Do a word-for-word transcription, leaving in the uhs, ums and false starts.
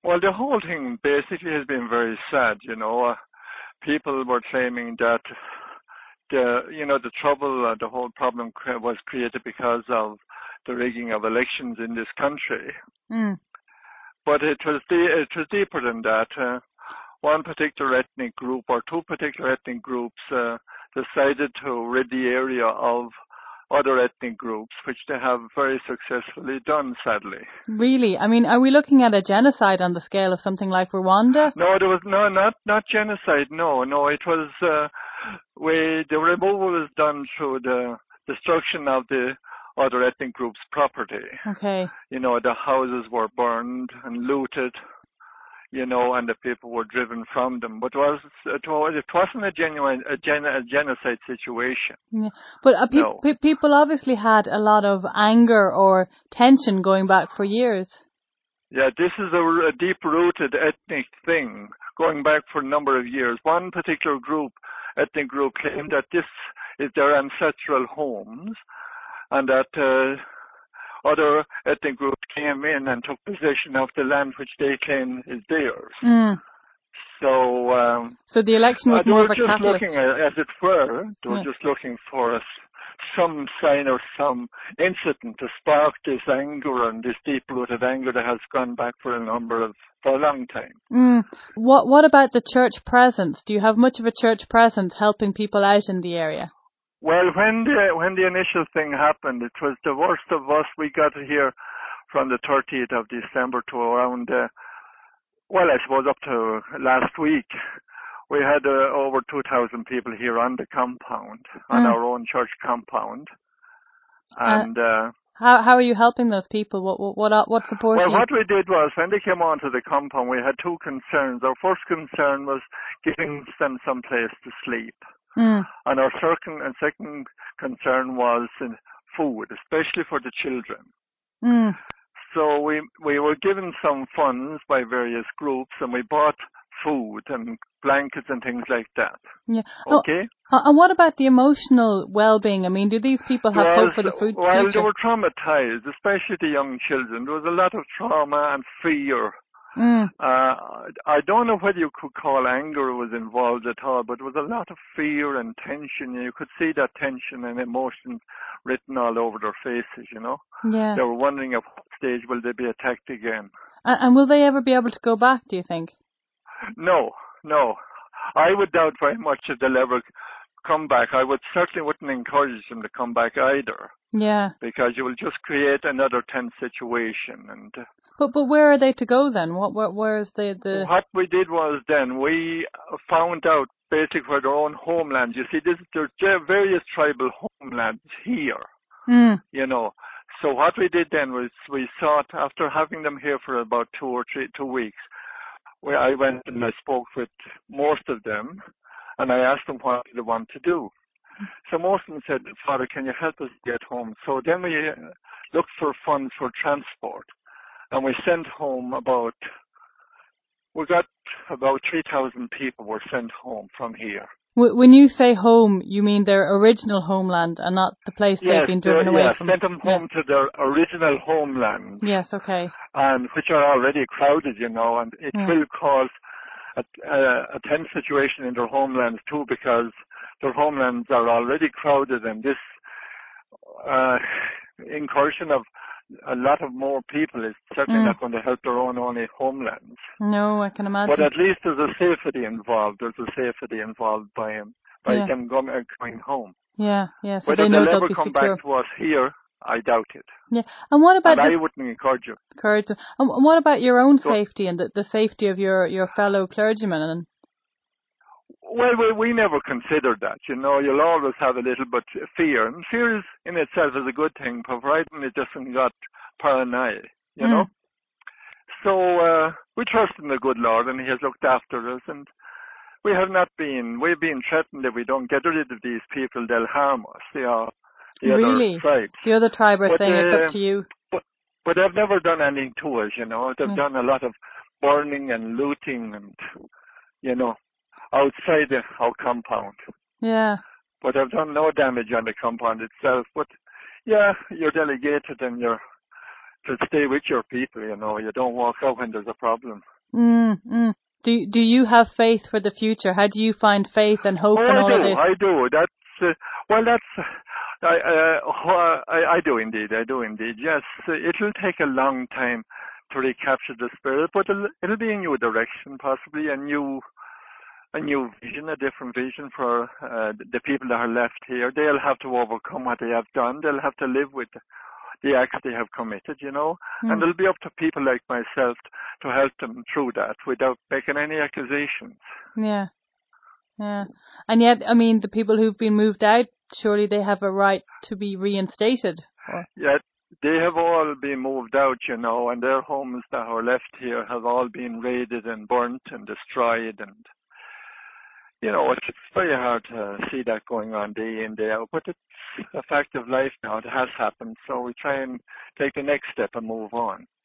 Well, the whole thing basically has been very sad. You know, uh, people were claiming that the you know the trouble, uh, the whole problem cre- was created because of the rigging of elections in this country. Mm. But it was de- it was deeper than that. Uh, one particular ethnic group or two particular ethnic groups uh, decided to rid the area of other ethnic groups, which they have very successfully done, sadly. Really? I mean, are we looking at a genocide on the scale of something like Rwanda? No, there was no, not not genocide. No, no, it was uh, we the removal was done through the destruction of the other ethnic groups' property. Okay. You know, the houses were burned and looted. You know, and the people were driven from them. But it was it, was, it wasn't a genuine a, gen, a genocide situation. Yeah. But uh, pe- No. pe- people obviously had a lot of anger or tension going back for years. Yeah, this is a, a deep-rooted ethnic thing going back for a number of years. One particular group, ethnic group, claimed that this is their ancestral homes and that uh, other ethnic groups came in and took possession of the land which they claim is theirs. Mm. So, um, so the election was uh, they more were of a just catalyst. looking, uh, as it were, they were Yeah. just looking for us some sign or some incident to spark this anger and this deep-rooted anger that has gone back for a number of, for a long time. Mm. What What about the church presence? Do you have much of a church presence helping people out in the area? Well, when the when the initial thing happened, it was the worst of us. We got here from the thirtieth of December to around, uh, well, I suppose up to last week. We had uh, over two thousand people here on the compound, on Mm. our own church compound. Uh, And uh, how How are you helping those people? What What What, what support well, do you? what we did was when they came onto the compound, we had two concerns. Our first concern was giving them some place to sleep. Mm. And our second and second concern was in food, especially for the children. Mm. So we we were given some funds by various groups, and we bought food and blankets and things like that. Yeah. Okay. Oh, and what about the emotional well-being? I mean, do these people have Was hope for the food well, they future? were traumatized, especially the young children. There was a lot of trauma and fear. Mm. Uh, I don't know whether you could call anger was involved at all, but there was a lot of fear and tension. You could see that tension and emotion written all over their faces, you know. Yeah. They were wondering at what stage will they be attacked again. And, and will they ever be able to go back, do you think? No, no. I would doubt very much if they'll ever come back. I would certainly wouldn't encourage them to come back either. Yeah. Because you will just create another tense situation. And uh, But but where are they to go then? What where, where is the the? what we did was then we found out basically where their own homeland. You see, this, there's various tribal homelands here, Mm. you know. So what we did then was we sought, after having them here for about two or three, two weeks, where I went and I spoke with most of them, and I asked them what they want to do. So most of them said, Father, can you help us get home? So then we uh, looked for funds for transport, and we sent home about, we got about three thousand people were sent home from here. When you say home, you mean their original homeland and not the place Yes, they've been driven uh, away yes, from? sent them home Yeah. to their original homeland. Yes, okay. And which are already crowded, you know, and it Yeah. will cause a, a, a tense situation in their homelands too, because their homelands are already crowded, and this uh, incursion of a lot of more people is certainly Mm. not going to help their own only homelands. No, I can imagine. But at least there's a safety involved. There's a safety involved by him, by Yeah. them going, uh, going home. Yeah, yeah. So Whether they know they'll they'll ever be come secure. back to us here, I doubt it. Yeah. And what about And the I wouldn't encourage you. courage? And what about your own So, safety and the, the safety of your, your fellow clergymen? And well, we, we never considered that. You know, you'll always have a little bit of fear. And fear is, in itself is a good thing, provided it doesn't got paranoid, you Mm. know. So uh, we trust in the good Lord, and He has looked after us. And we have not been, we've been threatened if we don't get rid of these people, they'll harm us. They are the really, other tribes. the other tribe are But, saying it's uh, up to you. But, but they've never done anything to us, you know. They've Mm. done a lot of burning and looting and, you know, outside the, our compound. Yeah. But they've done no damage on the compound itself. But, yeah, you're delegated and you're to stay with your people, you know. You don't walk out when there's a problem. Mm, mm. Do do you have faith for the future? How do you find faith and hope Oh, in I all do, of this? I do. That's, uh, well, that's, I, uh, I, I do indeed, I do indeed. Yes, it'll take a long time to recapture the spirit, but it'll, it'll be a new direction, possibly a new, a new vision, a different vision for uh, the people that are left here. They'll have to overcome what they have done. They'll have to live with the acts they have committed, you know, mm. and it'll be up to people like myself to help them through that without making any accusations. Yeah, yeah. And yet, I mean, the people who've been moved out, surely they have a right to be reinstated. Or... Yeah, they have all been moved out, you know, and their homes that are left here have all been raided and burnt and destroyed, and you know, it's very hard to see that going on day in, day out, but it's a fact of life now. It has happened, so we try and take the next step and move on.